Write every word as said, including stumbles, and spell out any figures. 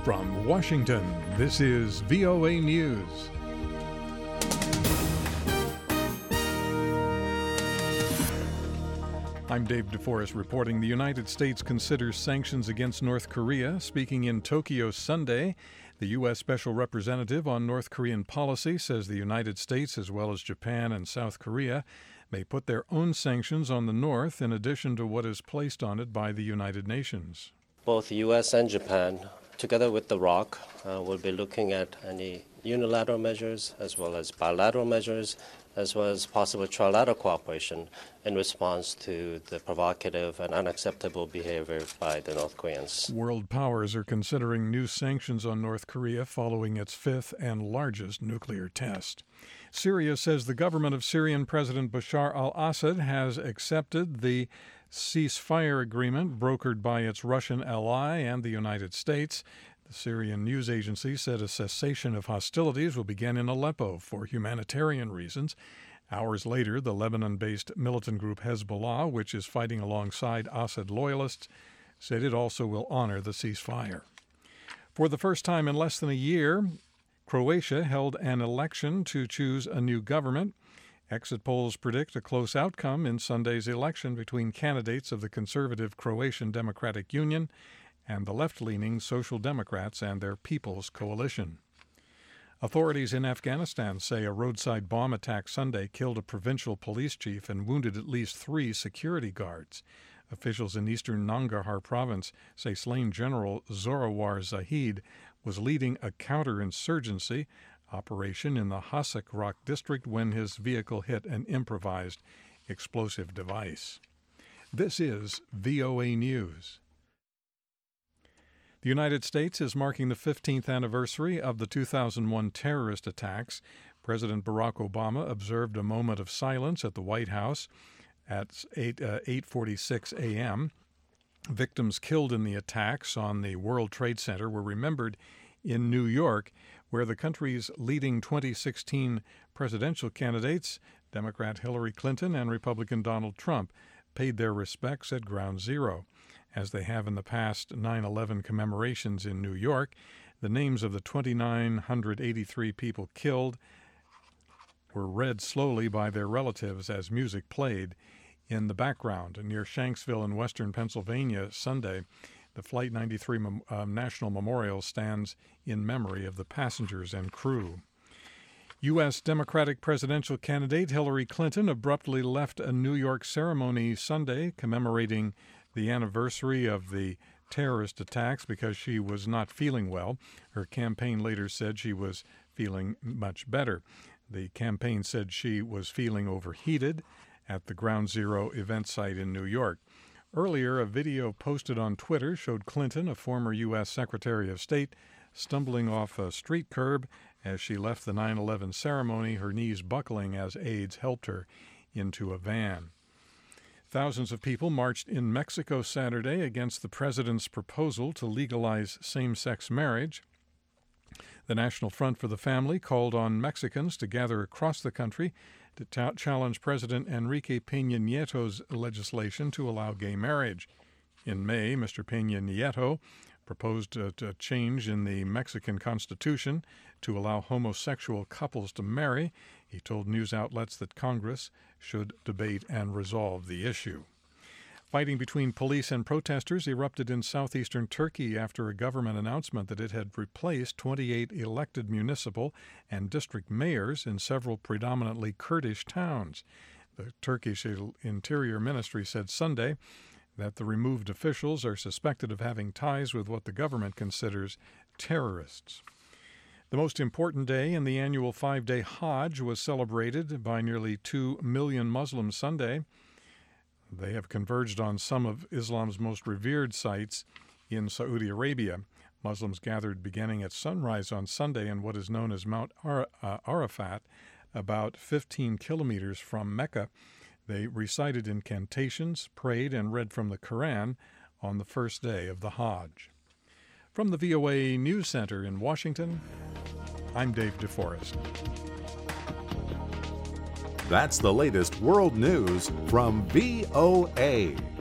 From Washington, this is V O A News. I'm Dave DeForest reporting the United States considers sanctions against North Korea. Speaking in Tokyo Sunday, the U S Special Representative on North Korean policy says the United States, as well as Japan and South Korea, may put their own sanctions on the North in addition to what is placed on it by the United Nations. Both the U S and Japan, together with the R O C, uh, will be looking at any unilateral measures as well as bilateral measures, as well as possible trilateral cooperation in response to the provocative and unacceptable behavior by the North Koreans. World powers are considering new sanctions on North Korea following its fifth and largest nuclear test. Syria says the government of Syrian President Bashar al-Assad has accepted the ceasefire agreement brokered by its Russian ally and the United States. The Syrian news agency said a cessation of hostilities will begin in Aleppo for humanitarian reasons. Hours later, the Lebanon-based militant group Hezbollah, which is fighting alongside Assad loyalists, said it also will honor the ceasefire. For the first time in less than a year, Croatia held an election to choose a new government. Exit polls predict a close outcome in Sunday's election between candidates of the conservative Croatian Democratic Union and the left-leaning Social Democrats and their People's Coalition. Authorities in Afghanistan say a roadside bomb attack Sunday killed a provincial police chief and wounded at least three security guards. Officials in eastern Nangarhar province say slain General Zorawar Zahid was leading a counterinsurgency operation in the Hasek Rock district when his vehicle hit an improvised explosive device. This is V O A News. The United States is marking the fifteenth anniversary of the two thousand one terrorist attacks. President Barack Obama observed a moment of silence at the White House at eight forty-six a.m. Victims killed in the attacks on the World Trade Center were remembered in New York, where the country's leading twenty sixteen presidential candidates, Democrat Hillary Clinton and Republican Donald Trump, paid their respects at Ground Zero. As they have in the past nine eleven commemorations in New York, the names of the two thousand nine hundred eighty-three people killed were read slowly by their relatives as music played in the background. Near Shanksville in western Pennsylvania Sunday, the Flight ninety-three Mem- uh, National Memorial stands in memory of the passengers and crew. U S Democratic presidential candidate Hillary Clinton abruptly left a New York ceremony Sunday commemorating the anniversary of the terrorist attacks because she was not feeling well. Her campaign later said she was feeling much better. The campaign said she was feeling overheated at the Ground Zero event site in New York. Earlier, a video posted on Twitter showed Clinton, a former U S Secretary of State, stumbling off a street curb as she left the nine eleven ceremony, her knees buckling as aides helped her into a van. Thousands of people marched in Mexico Saturday against the president's proposal to legalize same-sex marriage. The National Front for the Family called on Mexicans to gather across the country to ta- challenge President Enrique Peña Nieto's legislation to allow gay marriage. In May, Mister Peña Nieto proposed a, a change in the Mexican Constitution to allow homosexual couples to marry. He told news outlets that Congress should debate and resolve the issue. Fighting between police and protesters erupted in southeastern Turkey after a government announcement that it had replaced twenty-eight elected municipal and district mayors in several predominantly Kurdish towns. The Turkish Interior Ministry said Sunday that the removed officials are suspected of having ties with what the government considers terrorists. The most important day in the annual five-day Hajj was celebrated by nearly two million Muslims Sunday. They have converged on some of Islam's most revered sites in Saudi Arabia. Muslims gathered beginning at sunrise on Sunday in what is known as Mount Ar- uh, Arafat, about fifteen kilometers from Mecca. They recited incantations, prayed, and read from the Quran on the first day of the Hajj. From the V O A News Center in Washington, I'm Dave DeForest. That's the latest world news from V O A.